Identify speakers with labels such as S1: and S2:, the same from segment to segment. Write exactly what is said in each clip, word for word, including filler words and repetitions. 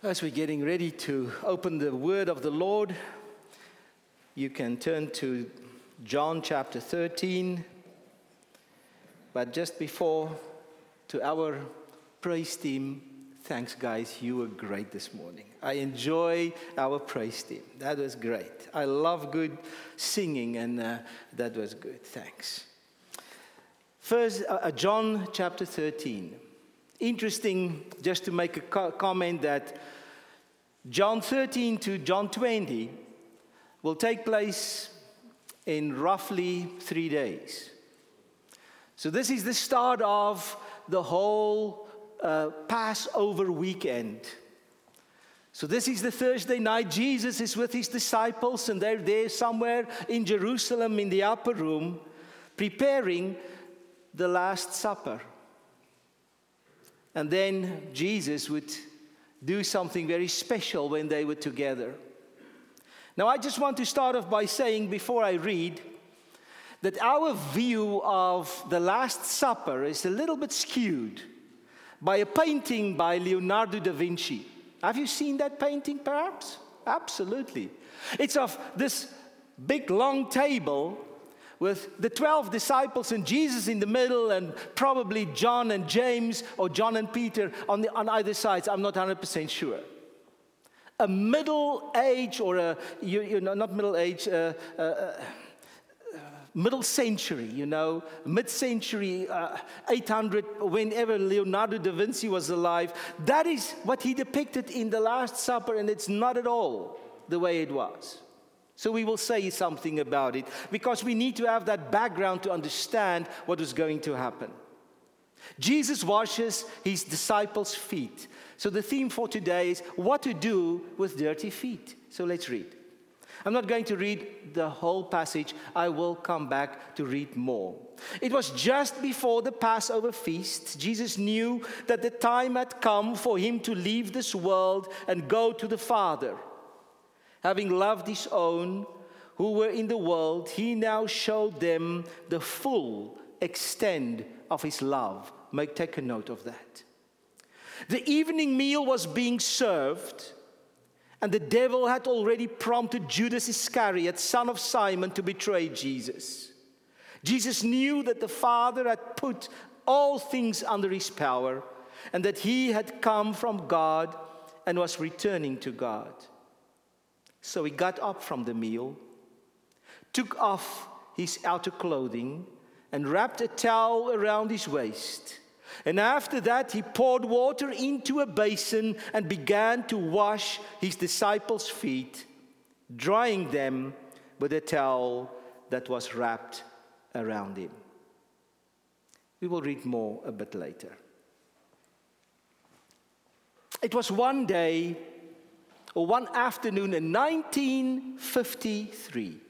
S1: As we're getting ready to open the word of the Lord, you can turn to John chapter thirteen. But just before, to our praise team, thanks guys, you were great this morning. I enjoy our praise team. That was great. I love good singing, and uh, that was good. Thanks. First, uh, John chapter thirteen. Interesting, just to make a co- comment that John thirteen to John twenty will take place in roughly three days. So this is the start of the whole uh, Passover weekend. So this is the Thursday night. Jesus is with his disciples, and they're there somewhere in Jerusalem in the upper room, preparing the Last Supper. And then Jesus would do something very special when they were together. Now, I just want to start off by saying, before I read, that our view of the Last Supper is a little bit skewed by a painting by Leonardo da Vinci. Have you seen that painting, perhaps? Absolutely. It's of this big, long table with the twelve disciples and Jesus in the middle, and probably John and James or John and Peter on, the, on either sides. I'm not one hundred percent sure. A middle age, or a, you, you know, not middle age, uh, uh, uh, middle century, you know, mid-century, uh, eight hundred, whenever Leonardo da Vinci was alive. That is what he depicted in the Last Supper, and it's not at all the way it was. So we will say something about it, because we need to have that background to understand what is going to happen. Jesus washes his disciples' feet. So the theme for today is what to do with dirty feet. So let's read. I'm not going to read the whole passage. I will come back to read more. It was just before the Passover feast. Jesus knew that the time had come for him to leave this world and go to the Father. Having loved his own who were in the world, he now showed them the full extent of his love. Make take a note of that. The evening meal was being served, and the devil had already prompted Judas Iscariot, son of Simon, to betray Jesus. Jesus knew that the Father had put all things under his power, and that he had come from God and was returning to God. So he got up from the meal, took off his outer clothing, and wrapped a towel around his waist. And after that, he poured water into a basin and began to wash his disciples' feet, drying them with a towel that was wrapped around him. We will read more a bit later. It was one day, or one afternoon in nineteen fifty-three.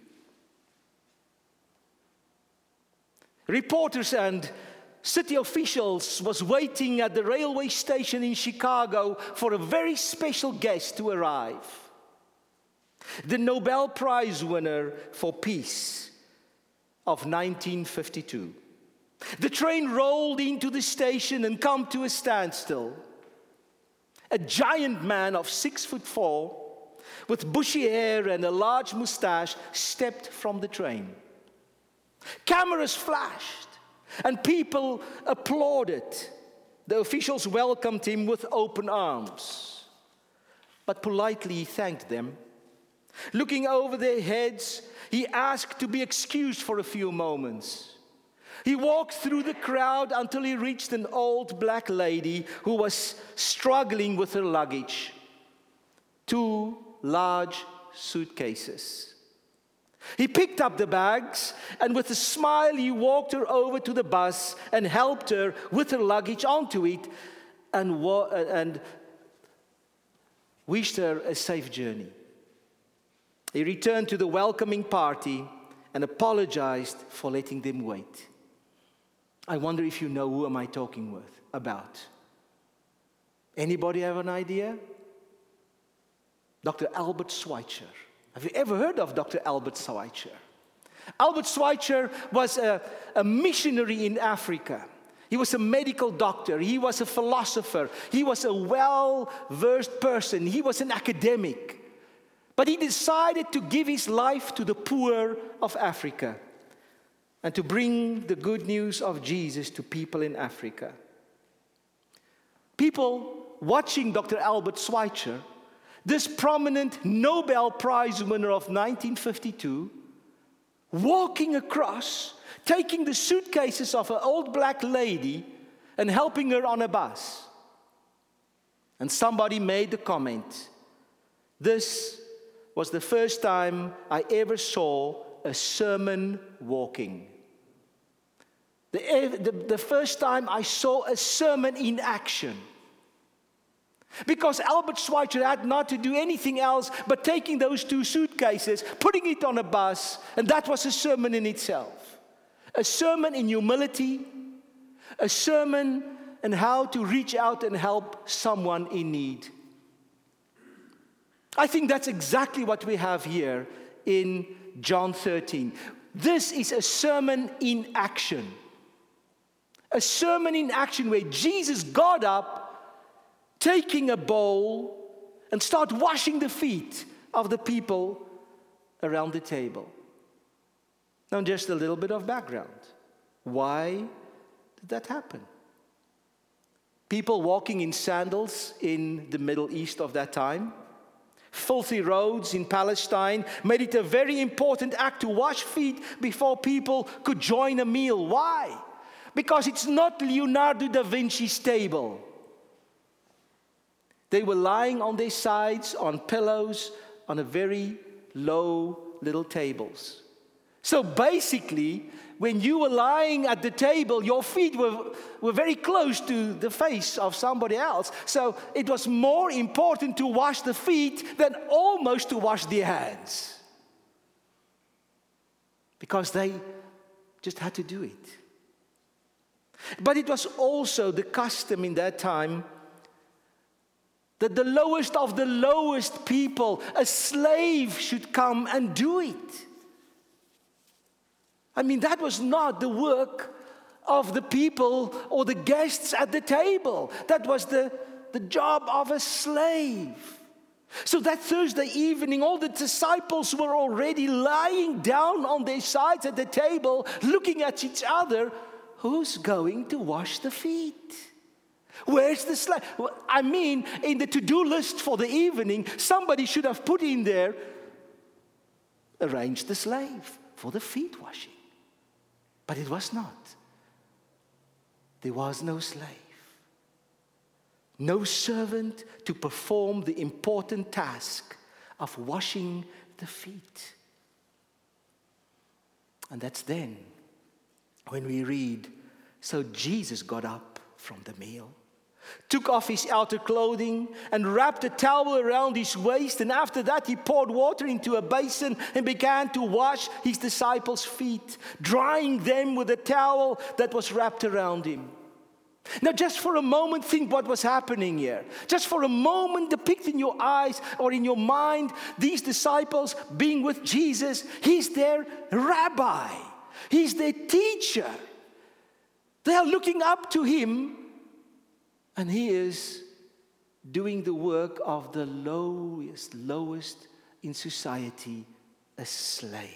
S1: Reporters and city officials was waiting at the railway station in Chicago for a very special guest to arrive. The Nobel Prize winner for peace of nineteen fifty-two. The train rolled into the station and come to a standstill. A giant man of six foot four, with bushy hair and a large mustache, stepped from the train. Cameras flashed, and people applauded. The officials welcomed him with open arms, but politely thanked them. Looking over their heads, he asked to be excused for a few moments. He walked through the crowd until he reached an old black lady who was struggling with her luggage. Two large suitcases. He picked up the bags, and with a smile he walked her over to the bus and helped her with her luggage onto it, and, wa- and wished her a safe journey. He returned to the welcoming party and apologized for letting them wait. I wonder if you know who am I talking with about. Anybody have an idea? Doctor Albert Schweitzer. Have you ever heard of Doctor Albert Schweitzer? Albert Schweitzer was a, a missionary in Africa. He was a medical doctor. He was a philosopher. He was a well-versed person. He was an academic. But he decided to give his life to the poor of Africa and to bring the good news of Jesus to people in Africa. People watching Doctor Albert Schweitzer, this prominent Nobel Prize winner of nineteen fifty-two, walking across, taking the suitcases of an old black lady and helping her on a bus. And somebody made the comment, "This was the first time I ever saw a sermon walking. The, the, the first time I saw a sermon in action." Because Albert Schweitzer had not to do anything else but taking those two suitcases, putting it on a bus, and that was a sermon in itself. A sermon in humility, a sermon in how to reach out and help someone in need. I think that's exactly what we have here in John thirteen. This is a sermon in action. A sermon in action where Jesus got up, taking a bowl, and start washing the feet of the people around the table. Now, just a little bit of background. Why did that happen? People walking in sandals in the Middle East of that time, filthy roads in Palestine, made it a very important act to wash feet before people could join a meal. Why? Because it's not Leonardo da Vinci's table. They were lying on their sides, on pillows, on a very low little tables. So basically, when you were lying at the table, your feet were, were very close to the face of somebody else. So it was more important to wash the feet than almost to wash their hands. Because they just had to do it. But it was also the custom in that time that the lowest of the lowest people, a slave, should come and do it. I mean, that was not the work of the people or the guests at the table. That was the, the job of a slave. So that Thursday evening, all the disciples were already lying down on their sides at the table, looking at each other. Who's going to wash the feet? Where's the slave? I mean, in the to-do list for the evening, somebody should have put in there, arrange the slave for the feet washing. But it was not. There was no slave. No servant to perform the important task of washing the feet. And that's then when we read, so Jesus got up from the meal, took off his outer clothing and wrapped a towel around his waist, and after that he poured water into a basin and began to wash his disciples' feet, drying them with a towel that was wrapped around him. Now just for a moment, think what was happening here. Just for a moment, depict in your eyes or in your mind these disciples being with Jesus. He's their rabbi. He's their teacher. They are looking up to him, and he is doing the work of the lowest, lowest in society, a slave.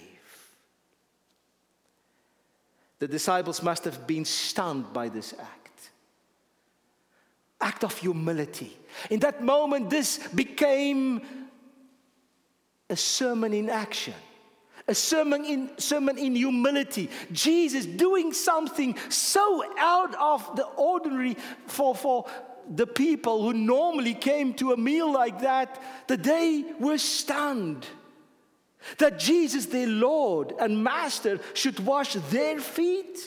S1: The disciples must have been stunned by this act. Act of humility. In that moment, this became a sermon in action. A sermon in, sermon in humility. Jesus doing something so out of the ordinary for, for the people who normally came to a meal like that, that they were stunned. That Jesus, their Lord and Master, should wash their feet.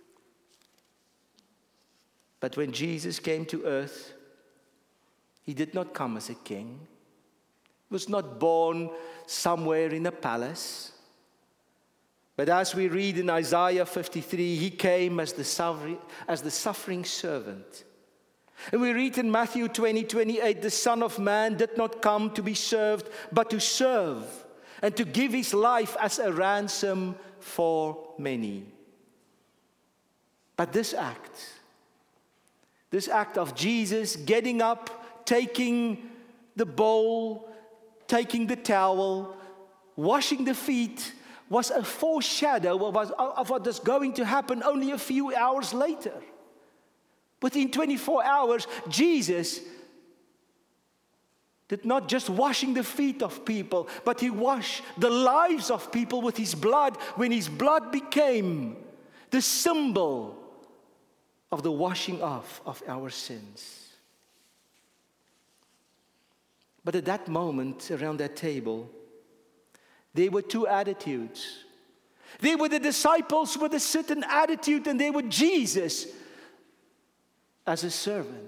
S1: But when Jesus came to earth, he did not come as a king. He was not born somewhere in a palace. But as we read in Isaiah fifty-three, he came as the suffering, as the suffering servant. And we read in Matthew twenty, twenty-eight, the Son of Man did not come to be served, but to serve, and to give his life as a ransom for many. But this act this act of Jesus getting up, taking the bowl, taking the towel, washing the feet, was a foreshadow of, of what is going to happen only a few hours later. Within twenty-four hours, Jesus did not just washing the feet of people, but he washed the lives of people with his blood, when his blood became the symbol of the washing off of our sins. But at that moment, around that table, there were two attitudes. There were the disciples with a certain attitude, and there were Jesus as a servant.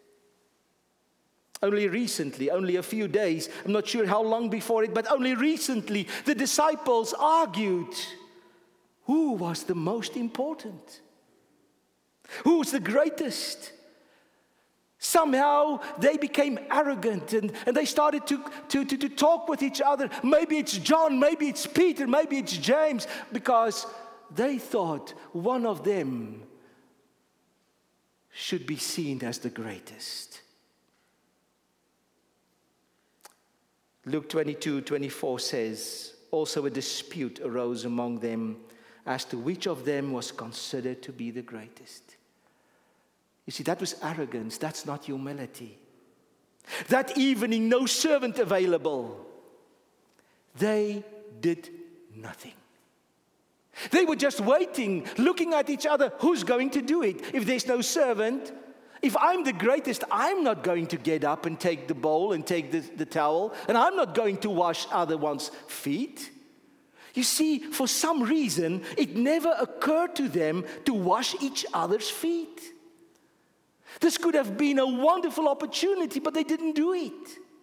S1: Only recently, only a few days, I'm not sure how long before it, but only recently, the disciples argued who was the most important, who was the greatest. Somehow they became arrogant, and, and they started to, to, to, to talk with each other. Maybe it's John, maybe it's Peter, maybe it's James, because they thought one of them should be seen as the greatest. Luke twenty-two twenty-four says, also a dispute arose among them as to which of them was considered to be the greatest. You see, that was arrogance. That's not humility. That evening, no servant available. They did nothing. They were just waiting, looking at each other. Who's going to do it? If there's no servant, if I'm the greatest, I'm not going to get up and take the bowl and take the, the towel, and I'm not going to wash other one's feet. You see, for some reason, it never occurred to them to wash each other's feet. This could have been a wonderful opportunity, but they didn't do it.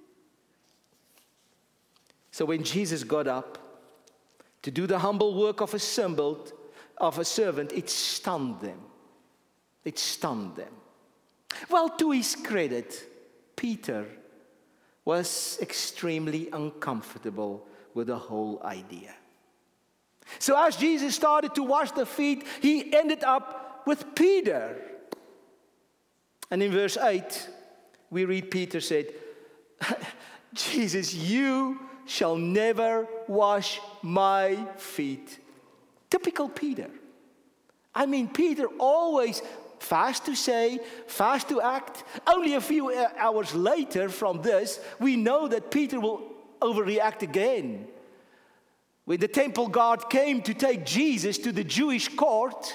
S1: So when Jesus got up to do the humble work of a servant, of a servant, it stunned them. It stunned them. Well, to his credit, Peter was extremely uncomfortable with the whole idea. So as Jesus started to wash the feet, he ended up with Peter. And in verse eight, we read Peter said, Jesus, you shall never wash my feet. Typical Peter. I mean, Peter always fast to say, fast to act. Only a few hours later from this, we know that Peter will overreact again. When the temple guard came to take Jesus to the Jewish court,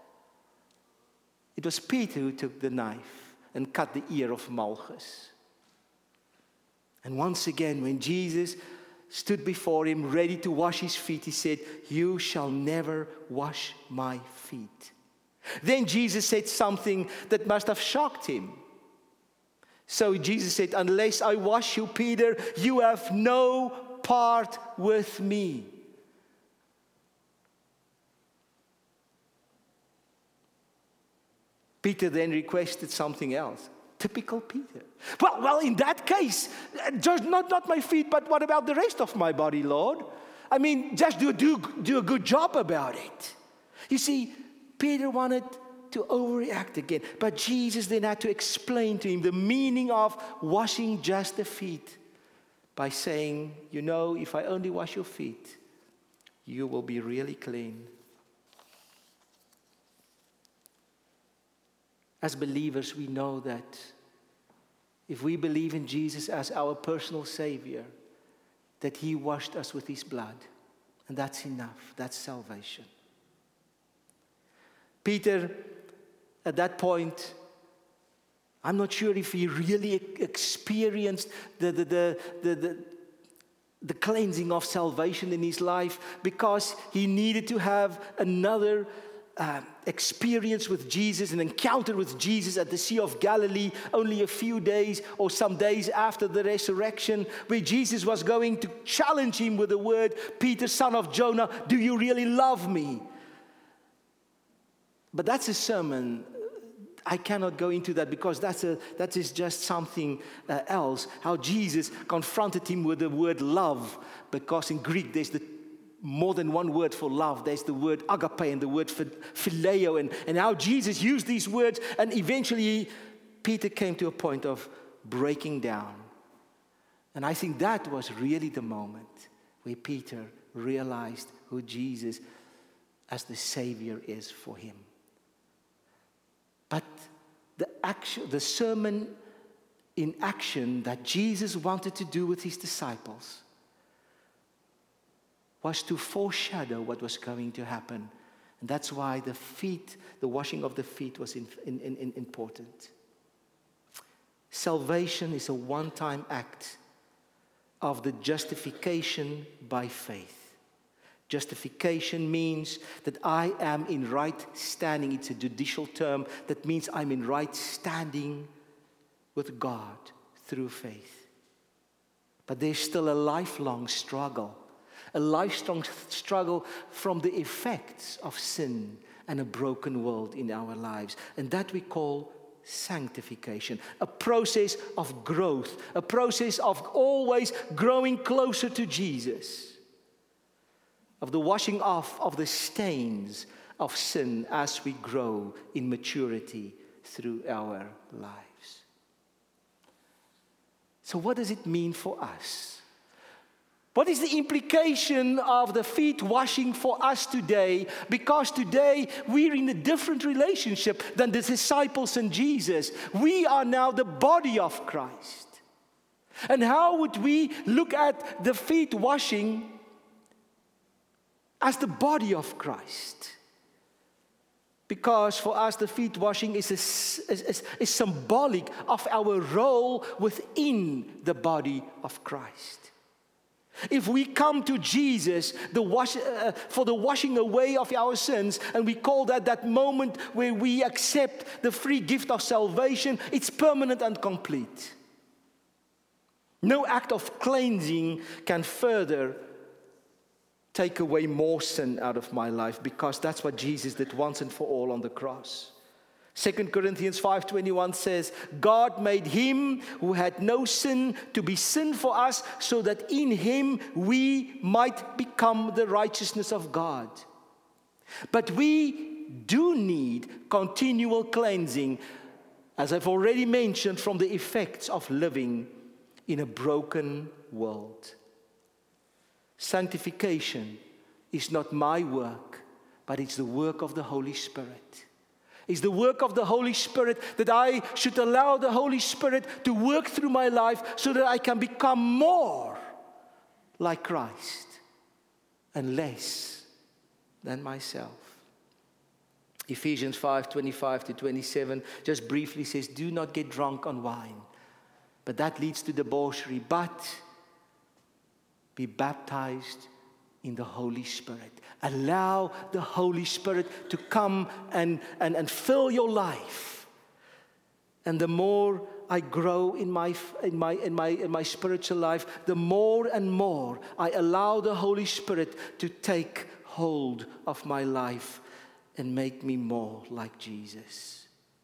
S1: it was Peter who took the knife and cut the ear of Malchus. And once again, when Jesus stood before him, ready to wash his feet, he said, you shall never wash my feet. Then Jesus said something that must have shocked him. So Jesus said, unless I wash you, Peter, you have no part with me. Peter then requested something else. Typical Peter. Well, well, in that case, just not, not my feet, but what about the rest of my body, Lord? I mean, just do, do, do a good job about it. You see, Peter wanted to overreact again. But Jesus then had to explain to him the meaning of washing just the feet by saying, you know, if I only wash your feet, you will be really clean. As believers, we know that if we believe in Jesus as our personal Savior, that He washed us with His blood. And that's enough. That's salvation. Peter, at that point, I'm not sure if he really experienced the, the, the, the, the, the cleansing of salvation in his life, because he needed to have another Uh, experience with Jesus, an encounter with Jesus at the Sea of Galilee, only a few days or some days after the resurrection, where Jesus was going to challenge him with the word, Peter, son of Jonah, do you really love me? But that's a sermon. I cannot go into that, because that's a, that is just something uh, else. How Jesus confronted him with the word love, because in Greek there's the more than one word for love. There's the word agape and the word phileo, and, and how Jesus used these words, and eventually Peter came to a point of breaking down. And I think that was really the moment where Peter realized who Jesus as the Savior is for him. But the action, the sermon in action that Jesus wanted to do with his disciples was to foreshadow what was going to happen. And that's why the feet, the washing of the feet was in, in, in, important. Salvation is a one-time act of the justification by faith. Justification means that I am in right standing. It's a judicial term that means I'm in right standing with God through faith. But there's still a lifelong struggle. A lifelong struggle from the effects of sin and a broken world in our lives. And that we call sanctification. A process of growth. A process of always growing closer to Jesus. Of the washing off of the stains of sin as we grow in maturity through our lives. So what does it mean for us? What is the implication of the feet washing for us today? Because today we're in a different relationship than the disciples and Jesus. We are now the body of Christ. And how would we look at the feet washing as the body of Christ? Because for us, the feet washing is, a, is, is, is symbolic of our role within the body of Christ. If we come to Jesus the wash, uh, for the washing away of our sins, and we call that that moment where we accept the free gift of salvation, it's permanent and complete. No act of cleansing can further take away more sin out of my life, because that's what Jesus did once and for all on the cross. Second Corinthians five twenty-one says, God made him who had no sin to be sin for us, so that in him we might become the righteousness of God. But we do need continual cleansing, as I've already mentioned, from the effects of living in a broken world. Sanctification is not my work, but it's the work of the Holy Spirit. It's the work of the Holy Spirit that I should allow the Holy Spirit to work through my life so that I can become more like Christ and less than myself. Ephesians five twenty-five to twenty-seven just briefly says, do not get drunk on wine, but that leads to debauchery, but be baptized in the Holy Spirit. Allow the Holy Spirit to come and, and, and fill your life. And the more I grow in my, in, my, in, my, in my spiritual life, the more and more I allow the Holy Spirit to take hold of my life and make me more like Jesus.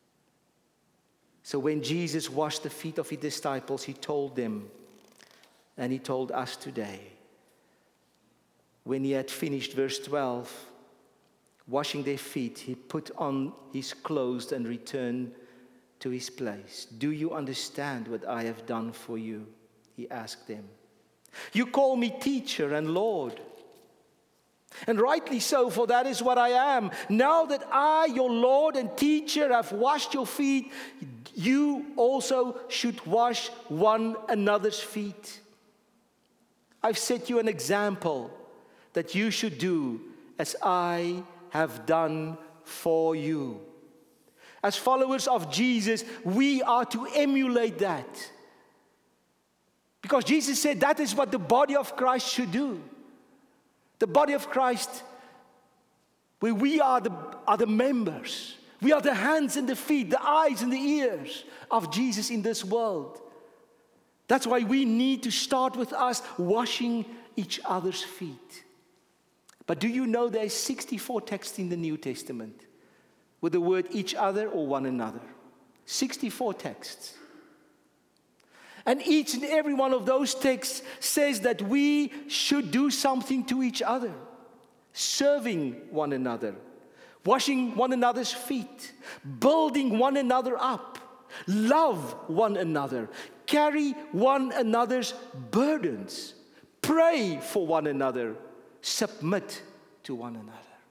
S1: So when Jesus washed the feet of his disciples, he told them, and he told us today, when he had finished, verse twelve, washing their feet, he put on his clothes and returned to his place. Do you understand what I have done for you? He asked them. You call me teacher and Lord. And rightly so, for that is what I am. Now that I, your Lord and teacher, have washed your feet, you also should wash one another's feet. I've set you an example that you should do as I have done for you. As followers of Jesus, we are to emulate that. Because Jesus said that is what the body of Christ should do. The body of Christ, where we are the, are the members. We are the hands and the feet, the eyes and the ears of Jesus in this world. That's why we need to start with us washing each other's feet. But do you know there are sixty-four texts in the New Testament with the word each other or one another? sixty-four texts. And each and every one of those texts says that we should do something to each other. Serving one another. Washing one another's feet. Building one another up. Love one another. Carry one another's burdens. Pray for one another. Submit to one another.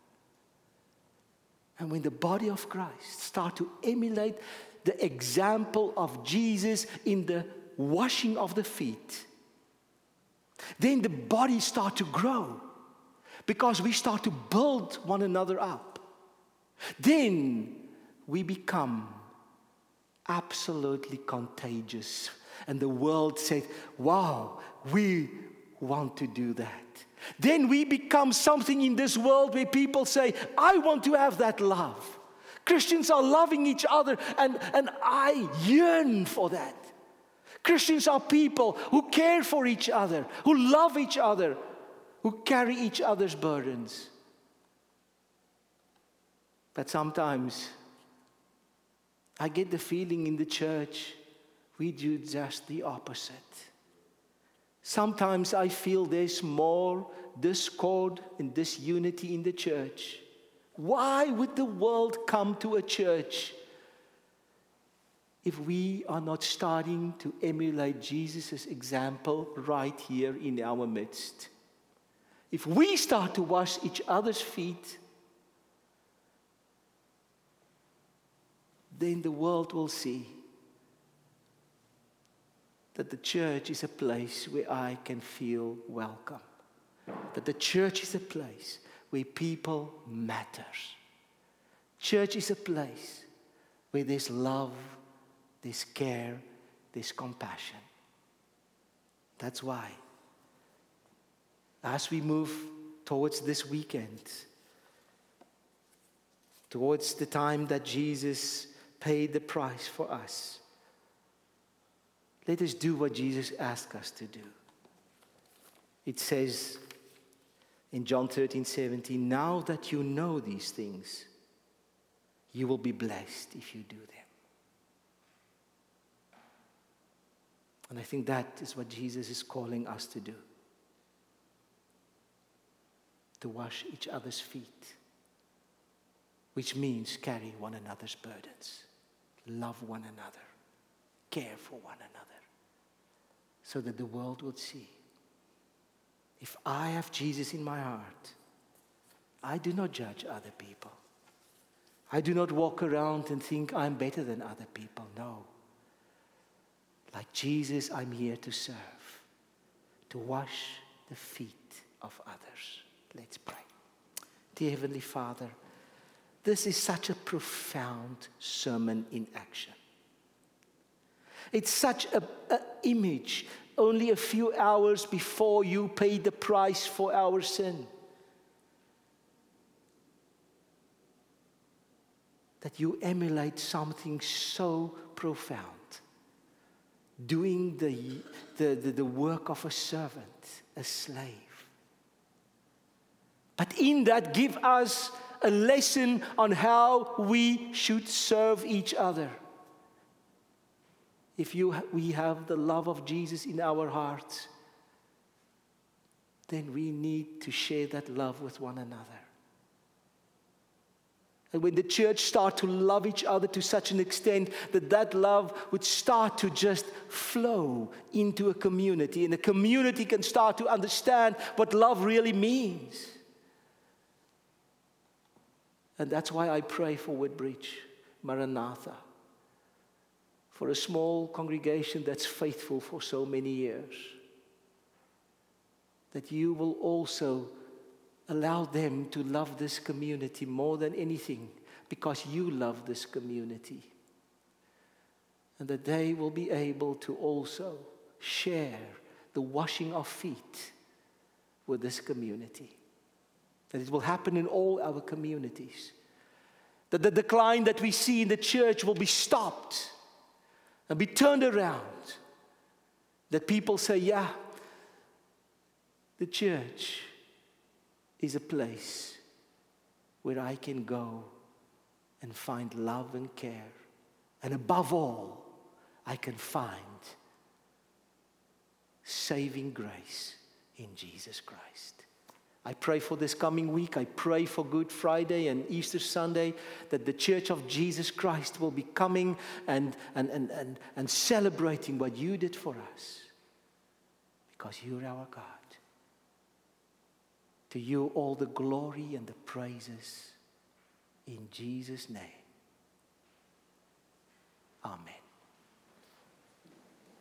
S1: And when the body of Christ start to emulate the example of Jesus in the washing of the feet, then the body start to grow because we start to build one another up. Then we become absolutely contagious. And the world said, wow, we want to do that. Then we become something in this world where people say, I want to have that love. Christians are loving each other, and, and I yearn for that. Christians are people who care for each other, who love each other, who carry each other's burdens. But sometimes I get the feeling in the church we do just the opposite. Sometimes I feel there's more discord and disunity in the church. Why would the world come to a church if we are not starting to emulate Jesus' example right here in our midst? If we start to wash each other's feet, then the world will see that the church is a place where I can feel welcome. That the church is a place where people matter. Church is a place where there's love, there's care, there's compassion. That's why, as we move towards this weekend, towards the time that Jesus paid the price for us, let us do what Jesus asked us to do. It says in John thirteen seventeen, now that you know these things, you will be blessed if you do them. And I think that is what Jesus is calling us to do. To wash each other's feet, which means carry one another's burdens, love one another, care for one another, so that the world would see. If I have Jesus in my heart, I do not judge other people. I do not walk around and think I'm better than other people. No. Like Jesus, I'm here to serve, to wash the feet of others. Let's pray. Dear Heavenly Father, this is such a profound sermon in action. It's such an image only a few hours before you paid the price for our sin. That you emulate something so profound. Doing the, the, the, the work of a servant, a slave. But in that, give us a lesson on how we should serve each other. If you, we have the love of Jesus in our hearts, then we need to share that love with one another. And when the church starts to love each other to such an extent that that love would start to just flow into a community, and the community can start to understand what love really means. And that's why I pray for Woodbridge, Maranatha, for a small congregation that's faithful for so many years, that you will also allow them to love this community more than anything because you love this community. And that they will be able to also share the washing of feet with this community. That it will happen in all our communities. That the decline that we see in the church will be stopped and be turned around. That people say, yeah, the church is a place where I can go and find love and care. And above all, I can find saving grace in Jesus Christ. I pray for this coming week. I pray for Good Friday and Easter Sunday, that the Church of Jesus Christ will be coming and, and, and, and, and celebrating what you did for us. Because you're our God. To you all the glory and the praises. In Jesus' name. Amen.